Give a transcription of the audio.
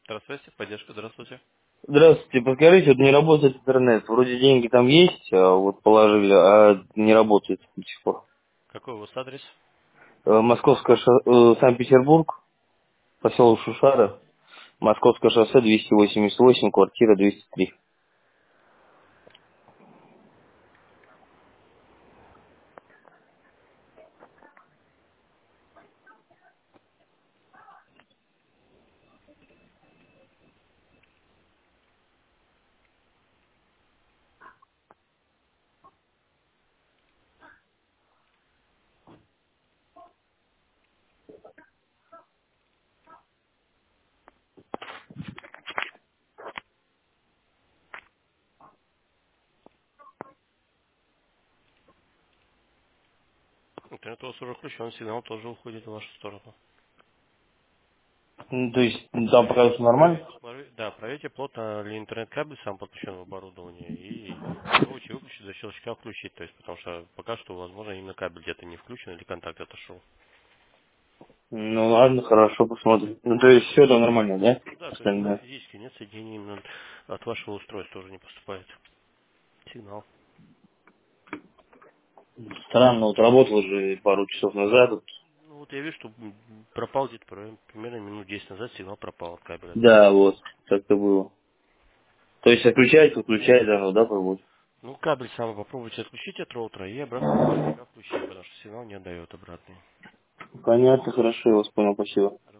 Здравствуйте, поддержка, здравствуйте. Здравствуйте, подскажите, вот не работает интернет. Вроде деньги там есть, вот положили, а не работает до сих пор. Какой у вас адрес? Санкт-Петербург, поселок Шушара, Московское шоссе 288, квартира 203. Интернет у вас уже включен, сигнал тоже уходит в вашу сторону. Ну, то есть там пока что нормально? Да, проверьте, плотно ли интернет-кабель сам подключен в оборудование и попробуйте выключить за щелчка включить, то есть потому что пока что, возможно, именно кабель где-то не включен или контакт отошел. Ну ладно, хорошо, посмотрим. Ну то есть все там нормально, да? Да, то есть именно Остальное. физически нет соединения, именно от вашего устройства уже не поступает сигнал. Странно, вот работал же пару часов назад. Ну вот я вижу, что пропал где-то примерно минут 10 назад сигнал пропал от кабеля. Да, вот, так-то было. То есть отключать, выключать заново, да, пробовать? Ну, кабель сам попробуйте отключить от роутера и обратно за щелчка включить, потому что сигнал не отдает обратный. Понятно, хорошо, я вас понял, спасибо.